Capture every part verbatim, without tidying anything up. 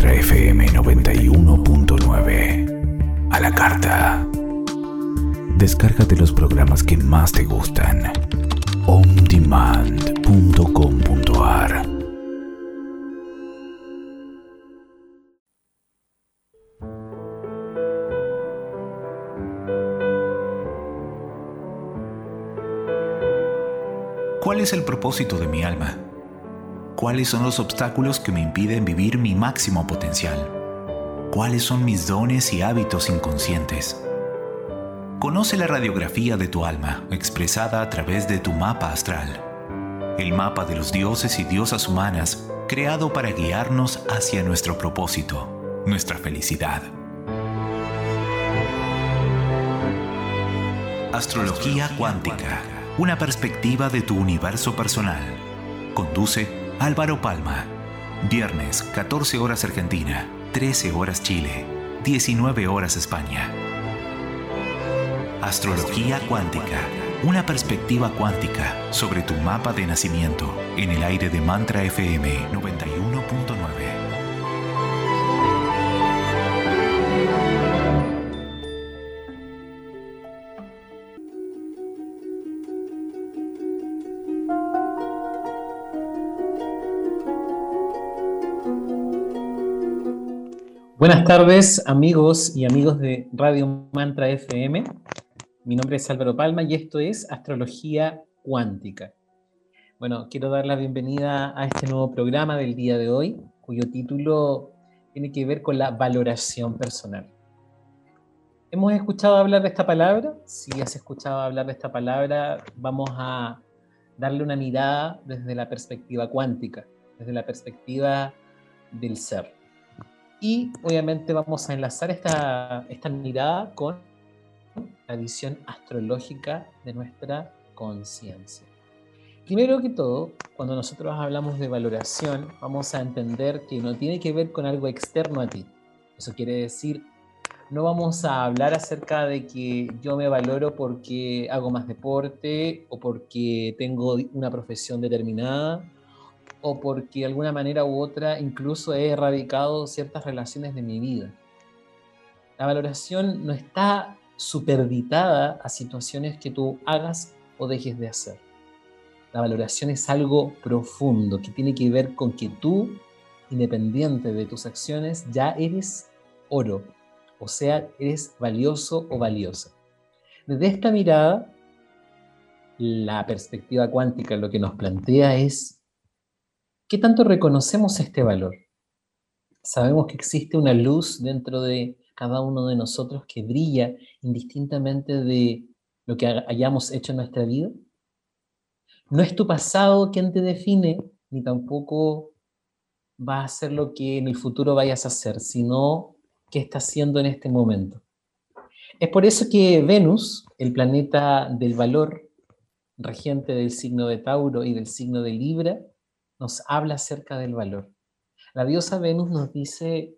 Mantra F M noventa y uno punto nueve. A la carta. Descárgate los programas que más te gustan. on demand punto com punto a r. ¿Cuál es el propósito de mi alma? ¿Cuáles son los obstáculos que me impiden vivir mi máximo potencial? ¿Cuáles son mis dones y hábitos inconscientes? Conoce la radiografía de tu alma, expresada a través de tu mapa astral. El mapa de los dioses y diosas humanas, creado para guiarnos hacia nuestro propósito, nuestra felicidad. Astrología cuántica, una perspectiva de tu universo personal. Conduce Álvaro Palma. Viernes, catorce horas Argentina, trece horas Chile, diecinueve horas España. Astrología cuántica, una perspectiva cuántica sobre tu mapa de nacimiento, en el aire de Mantra F M noventa y uno punto nueve. Buenas tardes, amigos y amigos de Radio Mantra F M. Mi nombre es Álvaro Palma y esto es Astrología Cuántica. Bueno, quiero dar la bienvenida a este nuevo programa del día de hoy, cuyo título tiene que ver con la valoración personal. ¿Hemos escuchado hablar de esta palabra? Si has escuchado hablar de esta palabra, vamos a darle una mirada desde la perspectiva cuántica, desde la perspectiva del ser. Y obviamente vamos a enlazar esta, esta mirada con la visión astrológica de nuestra conciencia. Primero que todo, cuando nosotros hablamos de valoración, vamos a entender que no tiene que ver con algo externo a ti. Eso quiere decir, no vamos a hablar acerca de que yo me valoro porque hago más deporte o porque tengo una profesión determinada, o porque de alguna manera u otra incluso he erradicado ciertas relaciones de mi vida. La valoración no está superditada a situaciones que tú hagas o dejes de hacer. La valoración es algo profundo que tiene que ver con que tú, independiente de tus acciones, ya eres oro, o sea, eres valioso o valiosa. Desde esta mirada, la perspectiva cuántica lo que nos plantea es ¿qué tanto reconocemos este valor? Sabemos que existe una luz dentro de cada uno de nosotros que brilla indistintamente de lo que hayamos hecho en nuestra vida. No es tu pasado quien te define, ni tampoco va a ser lo que en el futuro vayas a hacer, sino qué estás haciendo en este momento. Es por eso que Venus, el planeta del valor, regente del signo de Tauro y del signo de Libra, nos habla acerca del valor. La diosa Venus nos dice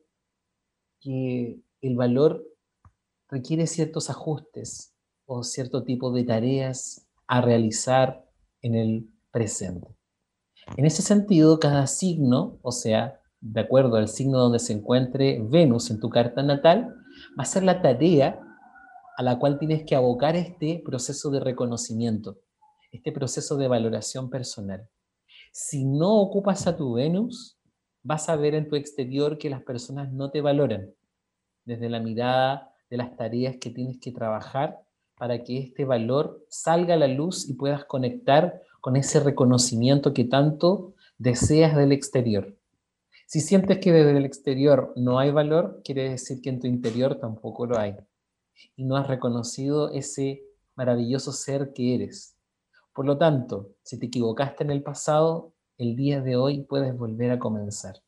que el valor requiere ciertos ajustes o cierto tipo de tareas a realizar en el presente. En ese sentido, cada signo, o sea, de acuerdo al signo donde se encuentre Venus en tu carta natal, va a ser la tarea a la cual tienes que abocar este proceso de reconocimiento, este proceso de valoración personal. Si no ocupas a tu Venus, vas a ver en tu exterior que las personas no te valoran desde la mirada de las tareas que tienes que trabajar para que este valor salga a la luz y puedas conectar con ese reconocimiento que tanto deseas del exterior. Si sientes que desde el exterior no hay valor, quiere decir que en tu interior tampoco lo hay. Y no has reconocido ese maravilloso ser que eres. Por lo tanto, si te equivocaste en el pasado, el día de hoy puedes volver a comenzar.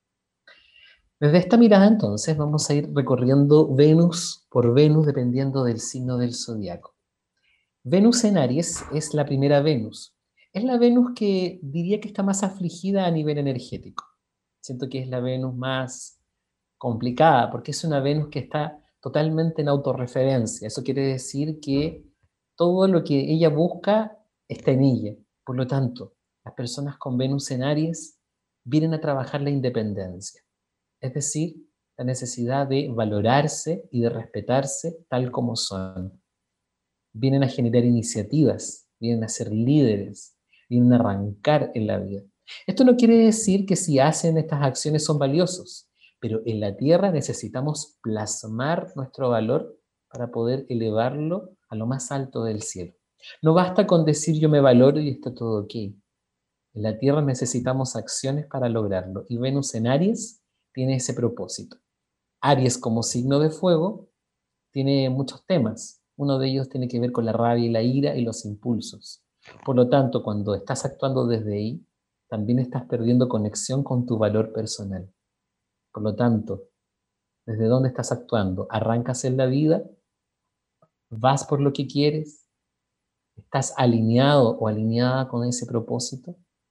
Desde esta mirada, entonces, vamos a ir recorriendo Venus por Venus, dependiendo del signo del zodiaco. Venus en Aries es la primera Venus. Es la Venus que diría que está más afligida a nivel energético. Siento que es la Venus más complicada, porque es una Venus que está totalmente en autorreferencia. Eso quiere decir que todo lo que ella busca está en ella. Por lo tanto, las personas con Venus en Aries vienen a trabajar la independencia. es decir, la necesidad de valorarse y de respetarse tal como son. Vienen a generar iniciativas, vienen a ser líderes, vienen a arrancar en la vida. Esto no quiere decir que si hacen estas acciones son valiosos, pero en la tierra necesitamos plasmar nuestro valor para poder elevarlo a lo más alto del cielo. No basta con decir yo me valoro y está todo ok. En la tierra necesitamos acciones para lograrlo, y Venus en Aries tiene ese propósito. Aries como signo de fuego tiene muchos temas. Uno de ellos tiene que ver con la rabia y la ira y los impulsos. Por lo tanto, cuando estás actuando desde ahí, también estás perdiendo conexión con tu valor personal. Por lo tanto, ¿desde dónde estás actuando? ¿Arrancas en la vida? ¿Vas por lo que quieres? ¿Estás alineado o alineada con ese propósito?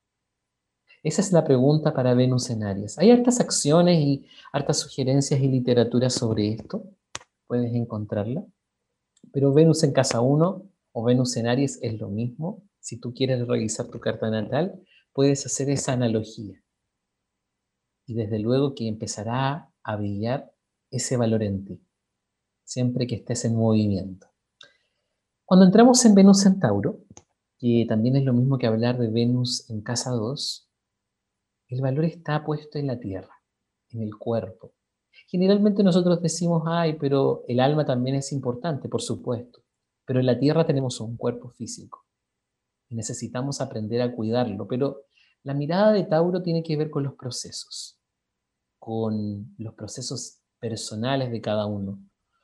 Esa es la pregunta para Venus en Aries. Hay hartas acciones y hartas sugerencias y literatura sobre esto. Puedes encontrarla. Pero Venus en casa uno o Venus en Aries es lo mismo. Si tú quieres revisar tu carta natal, puedes hacer esa analogía. Y desde luego que empezará a brillar ese valor en ti, siempre que estés en movimiento. Cuando entramos en Venus en Tauro, que también es lo mismo que hablar de Venus en casa dos, el valor está puesto en la tierra, en el cuerpo. Generalmente nosotros decimos, ay, pero el alma también es importante, por supuesto. Pero en la tierra tenemos un cuerpo físico y necesitamos aprender a cuidarlo. Pero la mirada de Tauro tiene que ver con los procesos, con los procesos personales de cada uno,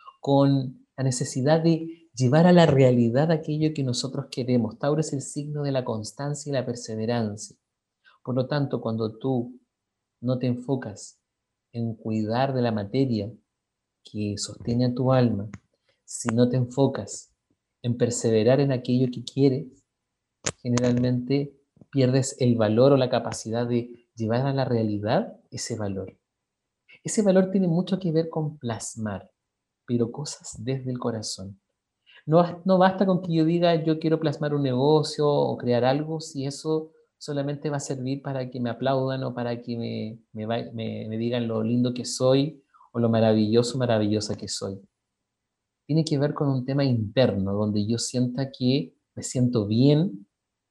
con la necesidad de llevar a la realidad aquello que nosotros queremos. Tauro es el signo de la constancia y la perseverancia. Por lo tanto, cuando tú no te enfocas en cuidar de la materia que sostiene a tu alma, si no te enfocas en perseverar en aquello que quieres, generalmente pierdes el valor o la capacidad de llevar a la realidad ese valor. Ese valor tiene mucho que ver con plasmar, pero cosas desde el corazón. No, no basta con que yo diga yo quiero plasmar un negocio o crear algo si eso solamente va a servir para que me aplaudan o para que me, me, me, me digan lo lindo que soy o lo maravilloso, maravillosa que soy. Tiene que ver con un tema interno, donde yo sienta que me siento bien,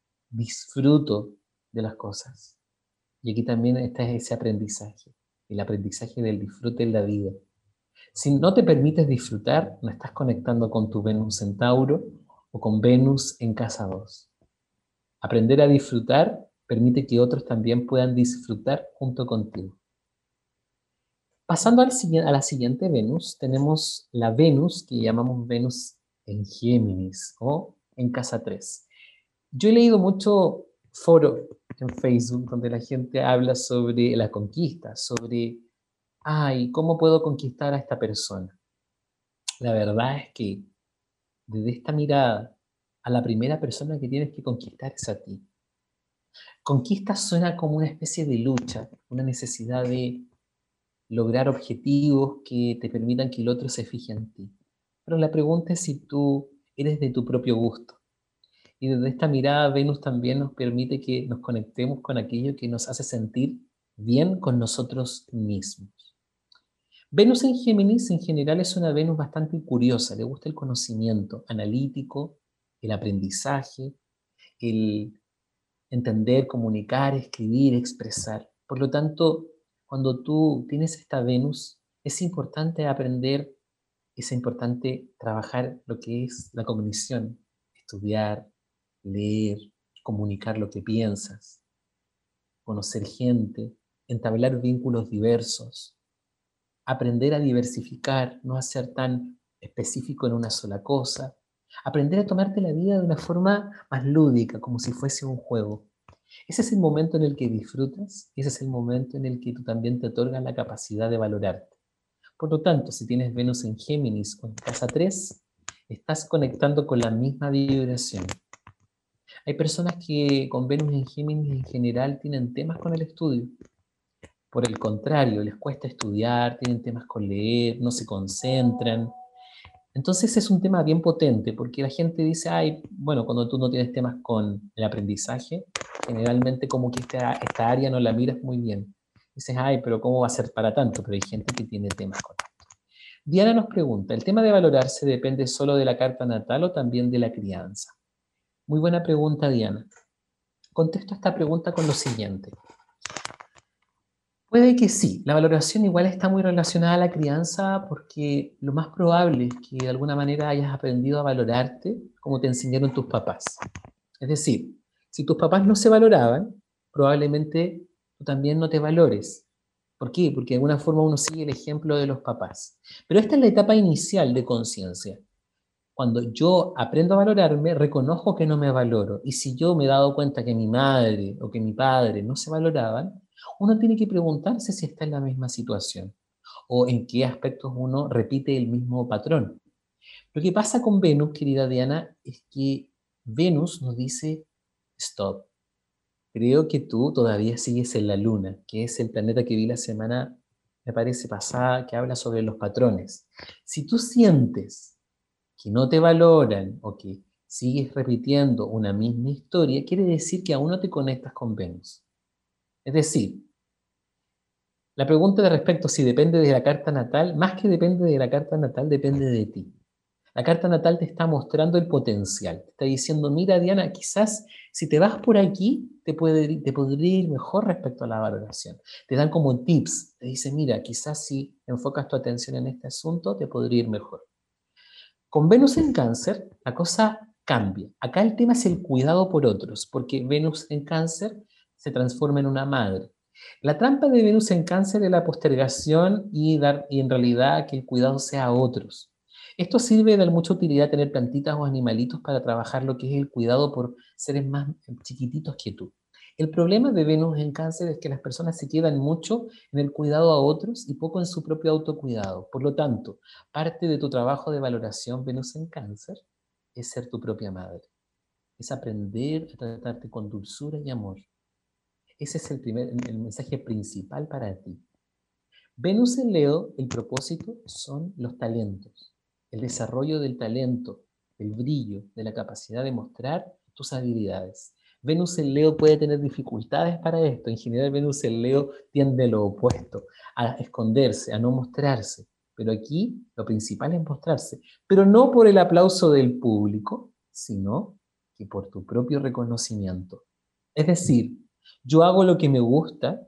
disfruto de las cosas. Y aquí también está ese aprendizaje, el aprendizaje del disfrute en la vida. Si no te permites disfrutar, no estás conectando con tu Venus en Tauro o con Venus en casa dos. Aprender a disfrutar permite que otros también puedan disfrutar junto contigo. Pasando al, a la siguiente Venus, tenemos la Venus que llamamos Venus en Géminis o en casa tres. Yo he leído mucho foro en Facebook donde la gente habla sobre la conquista, sobre, ay, ¿cómo puedo conquistar a esta persona? La verdad es que desde esta mirada, a la primera persona que tienes que conquistar es a ti. Conquista suena como una especie de lucha, una necesidad de lograr objetivos que te permitan que el otro se fije en ti. Pero la pregunta es si tú eres de tu propio gusto. Y desde esta mirada, Venus también nos permite que nos conectemos con aquello que nos hace sentir bien con nosotros mismos. Venus en Géminis en general es una Venus bastante curiosa, le gusta el conocimiento analítico, el aprendizaje, el entender, comunicar, escribir, expresar. Por lo tanto, cuando tú tienes esta Venus, es importante aprender, es importante trabajar lo que es la cognición, estudiar, leer, comunicar lo que piensas, conocer gente, entablar vínculos diversos, aprender a diversificar, no a ser tan específico en una sola cosa, aprender a tomarte la vida de una forma más lúdica, como si fuese un juego. Ese es el momento en el que disfrutas, ese es el momento en el que tú también te otorgas la capacidad de valorarte. Por lo tanto, si tienes Venus en Géminis o en casa tres, estás conectando con la misma vibración. Hay personas que con Venus en Géminis en general tienen temas con el estudio. Por el contrario, les cuesta estudiar, tienen temas con leer, no se concentran. Entonces es un tema bien potente, porque la gente dice, ay, bueno, cuando tú no tienes temas con el aprendizaje, generalmente como que esta, esta área no la miras muy bien. Dices, ay, pero ¿cómo va a ser para tanto? Pero hay gente que tiene temas con esto. Diana nos pregunta, ¿el tema de valorarse depende solo de la carta natal o también de la crianza? Muy buena pregunta, Diana. Contesto esta pregunta con lo siguiente. Puede que sí, la valoración igual está muy relacionada a la crianza porque lo más probable es que de alguna manera hayas aprendido a valorarte como te enseñaron tus papás. Es decir, si tus papás no se valoraban, probablemente tú también no te valores. ¿Por qué? Porque de alguna forma uno sigue el ejemplo de los papás. Pero esta es la etapa inicial de conciencia. Cuando yo aprendo a valorarme, reconozco que no me valoro. Y si yo me he dado cuenta que mi madre o que mi padre no se valoraban, uno tiene que preguntarse si está en la misma situación o en qué aspectos uno repite el mismo patrón. Lo que pasa con Venus, querida Diana, es que Venus nos dice, stop, creo que tú todavía sigues en la Luna, que es el planeta que vi la semana, me parece, pasada, que habla sobre los patrones. Si tú sientes que no te valoran o que sigues repitiendo una misma historia, quiere decir que aún no te conectas con Venus. Es decir, la pregunta de respecto si depende de la carta natal, más que depende de la carta natal, depende de ti. La carta natal te está mostrando el potencial. Te está diciendo, mira Diana, quizás si te vas por aquí, te, puede, te podría ir mejor respecto a la valoración. Te dan como tips. Te dicen, mira, quizás si enfocas tu atención en este asunto, te podría ir mejor. Con Venus en Cáncer, la cosa cambia. Acá el tema es el cuidado por otros, porque Venus en Cáncer se transforma en una madre. La trampa de Venus en Cáncer es la postergación y, dar, y en realidad que el cuidado sea a otros. Esto sirve de mucha utilidad tener plantitas o animalitos para trabajar lo que es el cuidado por seres más chiquititos que tú. El problema de Venus en Cáncer es que las personas se quedan mucho en el cuidado a otros y poco en su propio autocuidado. Por lo tanto, parte de tu trabajo de valoración Venus en Cáncer es ser tu propia madre. Es aprender a tratarte con dulzura y amor. Ese es el, primer, el mensaje principal para ti. Venus en Leo, el propósito son los talentos. El desarrollo del talento, del brillo, de la capacidad de mostrar tus habilidades. Venus en Leo puede tener dificultades para esto. En general, Venus en Leo tiende a lo opuesto, a esconderse, a no mostrarse. Pero aquí lo principal es mostrarse. Pero no por el aplauso del público, sino que por tu propio reconocimiento. Es decir, yo hago lo que me gusta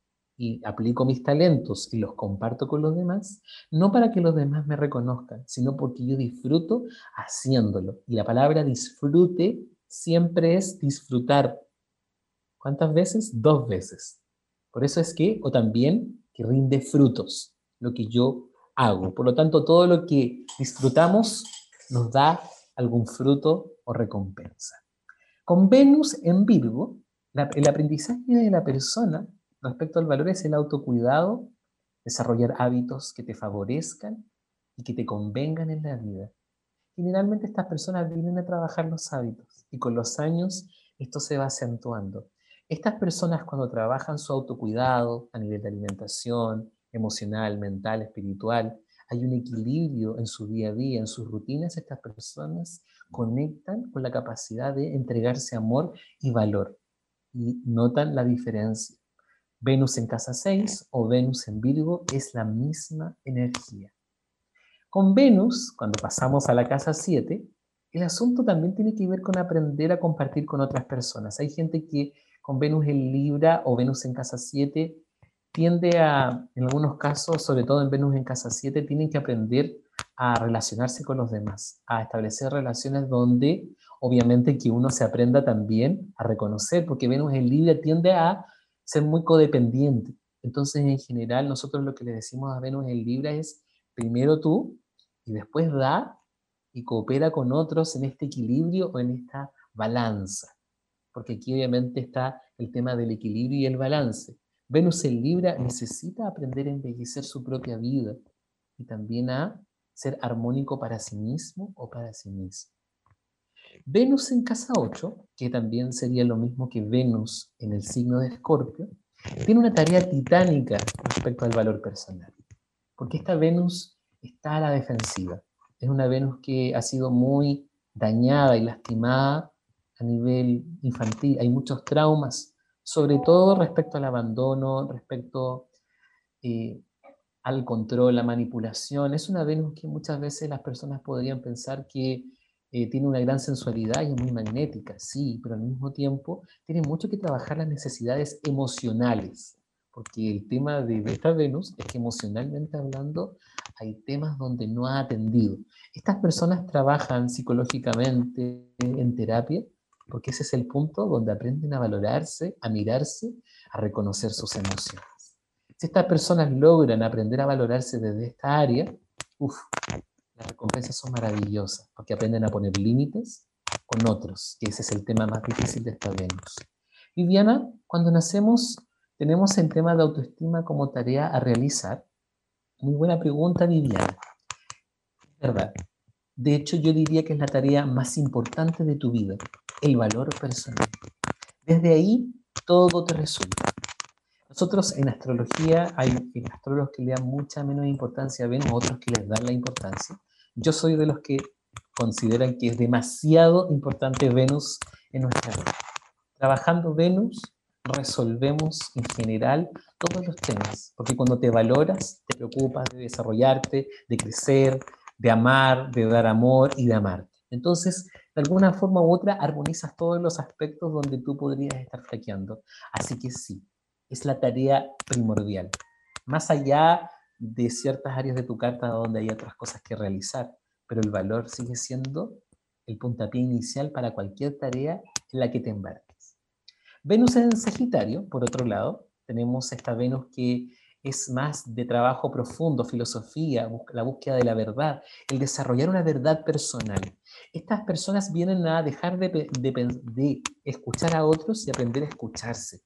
y aplico mis talentos y los comparto con los demás, no para que los demás me reconozcan, sino porque yo disfruto haciéndolo. Y la palabra disfrute siempre es disfrutar. ¿Cuántas veces? Dos veces. Por eso es que, o también, que rinde frutos, lo que yo hago. Por lo tanto, todo lo que disfrutamos nos da algún fruto o recompensa. Con Venus en Virgo, la, el aprendizaje de la persona respecto al valor es el autocuidado, desarrollar hábitos que te favorezcan y que te convengan en la vida. Generalmente estas personas vienen a trabajar los hábitos y con los años esto se va acentuando. Estas personas cuando trabajan su autocuidado a nivel de alimentación, emocional, mental, espiritual, hay un equilibrio en su día a día, en sus rutinas, estas personas conectan con la capacidad de entregarse amor y valor y notan la diferencia. Venus en casa seis o Venus en Virgo es la misma energía. Con Venus, cuando pasamos a la casa siete, el asunto también tiene que ver con aprender a compartir con otras personas. Hay gente que con Venus en Libra o Venus en casa siete tiende a, en algunos casos, sobre todo en Venus en casa siete, tienen que aprender a relacionarse con los demás, a establecer relaciones donde obviamente que uno se aprenda también a reconocer, porque Venus en Libra tiende a ser muy codependiente. Entonces, en general, nosotros lo que le decimos a Venus en Libra es primero tú y después da y coopera con otros en este equilibrio o en esta balanza. Porque aquí obviamente está el tema del equilibrio y el balance. Venus en Libra necesita aprender a embellecer su propia vida y también a ser armónico para sí mismo o para sí mismo. Venus en casa ocho, que también sería lo mismo que Venus en el signo de Escorpio, tiene una tarea titánica respecto al valor personal. Porque esta Venus está a la defensiva. Es una Venus que ha sido muy dañada y lastimada a nivel infantil. Hay muchos traumas sobre todo respecto al abandono, respecto eh, al control, la manipulación. Es una Venus que muchas veces las personas podrían pensar que eh, tiene una gran sensualidad y es muy magnética, sí, pero al mismo tiempo tiene mucho que trabajar las necesidades emocionales, porque el tema de esta Venus es que emocionalmente hablando hay temas donde no ha atendido. Estas personas trabajan psicológicamente en terapia, porque ese es el punto donde aprenden a valorarse, a mirarse, a reconocer sus emociones. Si estas personas logran aprender a valorarse desde esta área, uff, las recompensas son maravillosas, porque aprenden a poner límites con otros, que ese es el tema más difícil de esta Venus. Viviana, cuando nacemos, tenemos el tema de autoestima como tarea a realizar. Muy buena pregunta, Viviana. Es verdad. De hecho, yo diría que es la tarea más importante de tu vida, el valor personal. Desde ahí, todo te resulta. Nosotros en astrología hay astrólogos que le dan mucha menos importancia a Venus, otros que les dan la importancia. Yo soy de los que consideran que es demasiado importante Venus en nuestra vida. Trabajando Venus, resolvemos en general todos los temas, porque cuando te valoras, te preocupas de desarrollarte, de crecer, de amar, de dar amor y de amarte. Entonces, de alguna forma u otra, armonizas todos los aspectos donde tú podrías estar flaqueando. Así que sí, es la tarea primordial. Más allá de ciertas áreas de tu carta donde hay otras cosas que realizar, pero el valor sigue siendo el puntapié inicial para cualquier tarea en la que te embarques. Venus en Sagitario, por otro lado, tenemos esta Venus que es más de trabajo profundo, filosofía, la búsqueda de la verdad, el desarrollar una verdad personal. Estas personas vienen a dejar de, de, de escuchar a otros y aprender a escucharse,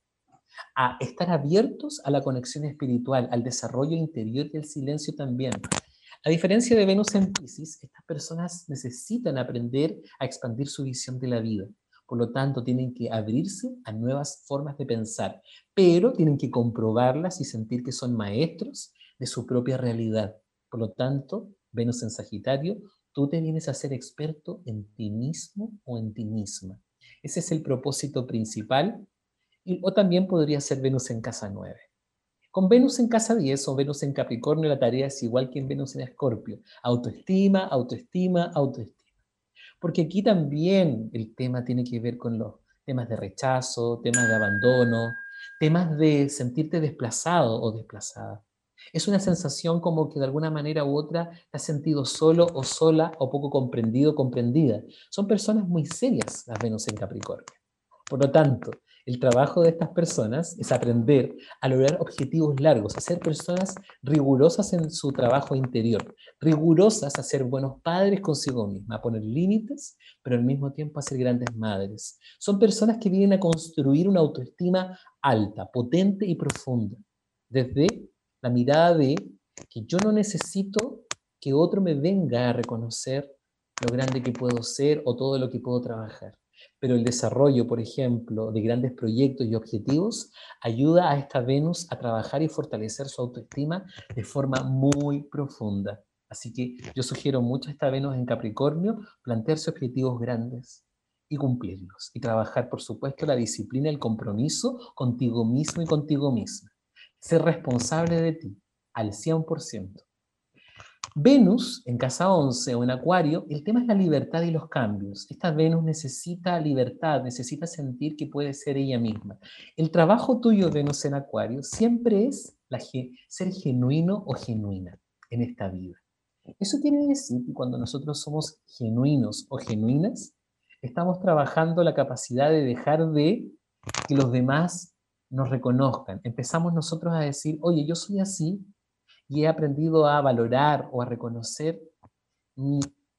a estar abiertos a la conexión espiritual, al desarrollo interior y el silencio también. A diferencia de Venus en Piscis, estas personas necesitan aprender a expandir su visión de la vida. Por lo tanto, tienen que abrirse a nuevas formas de pensar, pero tienen que comprobarlas y sentir que son maestros de su propia realidad. Por lo tanto, Venus en Sagitario, tú te vienes a ser experto en ti mismo o en ti misma. Ese es el propósito principal, y, o también podría ser Venus en casa nueve. Con Venus en casa diez o Venus en Capricornio, la tarea es igual que en Venus en Escorpio. Autoestima, autoestima, autoestima. Porque aquí también el tema tiene que ver con los temas de rechazo, temas de abandono, temas de sentirte desplazado o desplazada. Es una sensación como que de alguna manera u otra te has sentido solo o sola o poco comprendido o comprendida. Son personas muy serias las Venus en Capricornio. Por lo tanto, el trabajo de estas personas es aprender a lograr objetivos largos, a ser personas rigurosas en su trabajo interior, rigurosas a ser buenos padres consigo mismas, a poner límites, pero al mismo tiempo a ser grandes madres. Son personas que vienen a construir una autoestima alta, potente y profunda, desde la mirada de que yo no necesito que otro me venga a reconocer lo grande que puedo ser o todo lo que puedo trabajar. Pero el desarrollo, por ejemplo, de grandes proyectos y objetivos ayuda a esta Venus a trabajar y fortalecer su autoestima de forma muy profunda. Así que yo sugiero mucho a esta Venus en Capricornio plantearse objetivos grandes y cumplirlos. Y trabajar, por supuesto, la disciplina, el compromiso contigo mismo y contigo misma. Ser responsable de ti al cien por ciento. Venus en casa once o en Acuario, el tema es la libertad y los cambios. Esta Venus necesita libertad, necesita sentir que puede ser ella misma. El trabajo tuyo, Venus en Acuario, siempre es la, ser genuino o genuina en esta vida. Eso quiere decir que cuando nosotros somos genuinos o genuinas, estamos trabajando la capacidad de dejar de que los demás nos reconozcan. Empezamos nosotros a decir, oye, yo soy así, y he aprendido a valorar o a reconocer mi,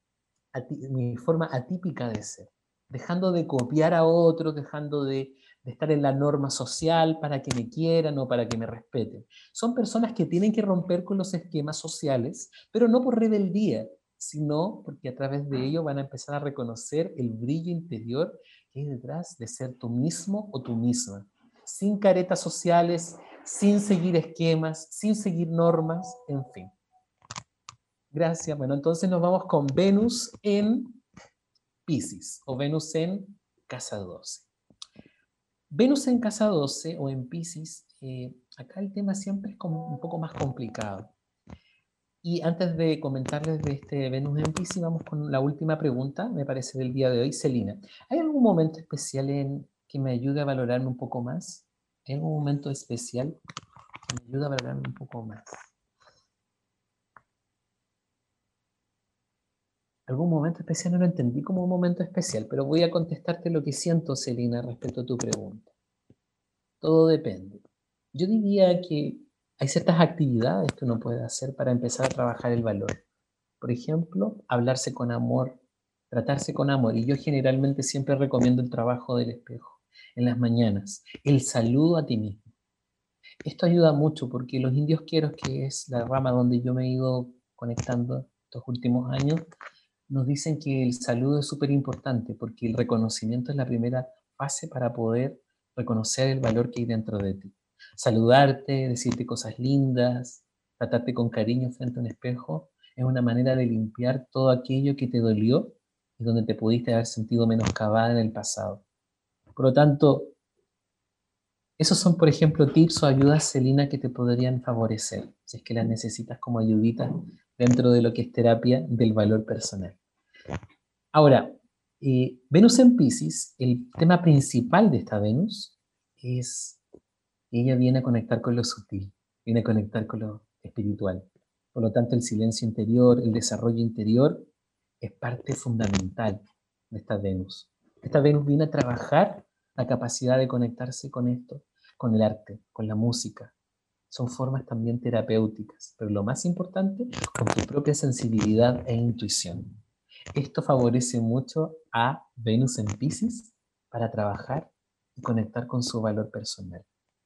mi forma atípica de ser, dejando de copiar a otros, dejando de, de estar en la norma social para que me quieran o para que me respeten. Son personas que tienen que romper con los esquemas sociales, pero no por rebeldía, sino porque a través de ello van a empezar a reconocer el brillo interior que hay detrás de ser tú mismo o tú misma, sin caretas sociales, sin seguir esquemas, sin seguir normas, en fin. Gracias. Bueno, entonces nos vamos con Venus en Piscis o Venus en casa doce. Venus en casa doce o en Piscis, eh, acá el tema siempre es como un poco más complicado. Y antes de comentarles de este Venus en Piscis, vamos con la última pregunta, me parece, del día de hoy. Celina, ¿hay algún momento especial en que me ayude a valorarme un poco más? ¿Hay algún momento especial que me ayude a valorarme un poco más? Algún momento especial no lo entendí como un momento especial, pero voy a contestarte lo que siento, Celina, respecto a tu pregunta. Todo depende. Yo diría que hay ciertas actividades que uno puede hacer para empezar a trabajar el valor. Por ejemplo, hablarse con amor, tratarse con amor. Y yo generalmente siempre recomiendo el trabajo del espejo en las mañanas, el saludo a ti mismo. Esto ayuda mucho porque los indios queros, que es la rama donde yo me he ido conectando estos últimos años, nos dicen que el saludo es súper importante porque el reconocimiento es la primera fase para poder reconocer el valor que hay dentro de ti. Saludarte, decirte cosas lindas, tratarte con cariño frente a un espejo, es una manera de limpiar todo aquello que te dolió y donde te pudiste haber sentido menoscabada en el pasado. Por lo tanto, esos son, por ejemplo, tips o ayudas, Celina, que te podrían favorecer, si es que las necesitas como ayuditas dentro de lo que es terapia del valor personal. Ahora, eh, Venus en Piscis, el tema principal de esta Venus es que ella viene a conectar con lo sutil, viene a conectar con lo espiritual. Por lo tanto, el silencio interior, el desarrollo interior, es parte fundamental de esta Venus. Esta Venus viene a trabajar la capacidad de conectarse con esto, con el arte, con la música. Son formas también terapéuticas, pero lo más importante, con tu propia sensibilidad e intuición. Esto favorece mucho a Venus en Piscis para trabajar y conectar con su valor personal.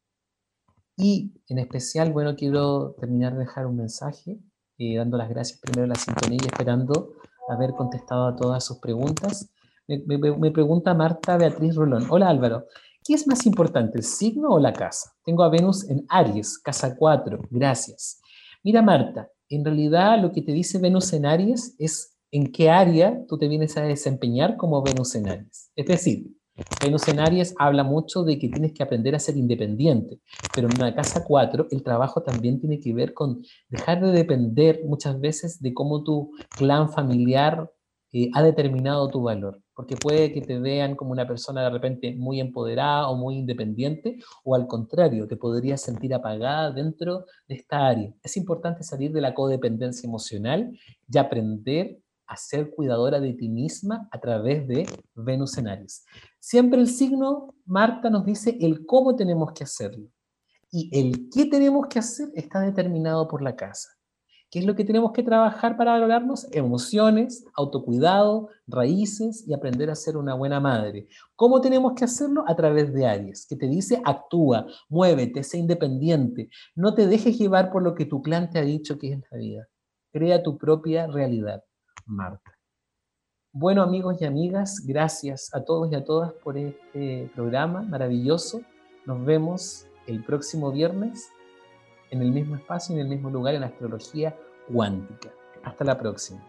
Y en especial, bueno, quiero terminar de dejar un mensaje, eh, dando las gracias primero a la sintonía y esperando haber contestado a todas sus preguntas. Me, me, me pregunta Marta Beatriz Rolón. Hola Álvaro, ¿qué es más importante, el signo o la casa? Tengo a Venus en Aries, casa cuatro, gracias. Mira Marta, en realidad lo que te dice Venus en Aries es en qué área tú te vienes a desempeñar como Venus en Aries. Es decir, Venus en Aries habla mucho de que tienes que aprender a ser independiente, pero en una casa cuatro el trabajo también tiene que ver con dejar de depender muchas veces de cómo tu clan familiar eh, ha determinado tu valor, porque puede que te vean como una persona de repente muy empoderada o muy independiente, o al contrario, te podrías sentir apagada dentro de esta área. Es importante salir de la codependencia emocional y aprender a ser cuidadora de ti misma a través de Venus en Aries. Siempre el signo, Marta, nos dice el cómo tenemos que hacerlo. Y el qué tenemos que hacer está determinado por la casa. ¿Qué es lo que tenemos que trabajar para valorarnos? Emociones, autocuidado, raíces y aprender a ser una buena madre. ¿Cómo tenemos que hacerlo? A través de Aries, que te dice actúa, muévete, sé independiente. No te dejes llevar por lo que tu clan te ha dicho que es la vida. Crea tu propia realidad. Marta. Bueno, amigos y amigas, gracias a todos y a todas por este programa maravilloso. Nos vemos el próximo viernes en el mismo espacio, en el mismo lugar, en Astrología Cuántica. Hasta la próxima.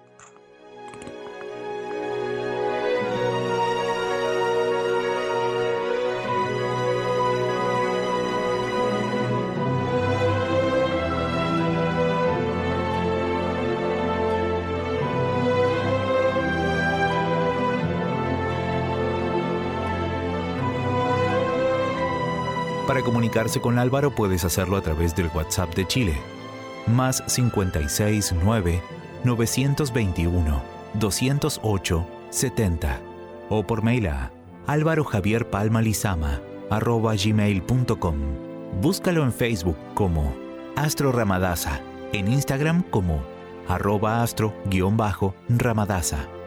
Para comunicarse con Álvaro puedes hacerlo a través del WhatsApp de Chile, más cincuenta y seis nueve, novecientos veintiuno, doscientos ocho, setenta, o por mail a alvarojavierpalmalizama arroba gmail punto com. Búscalo en Facebook como Astro Ramadasa, en Instagram como arroba astro guión bajo Ramadasa.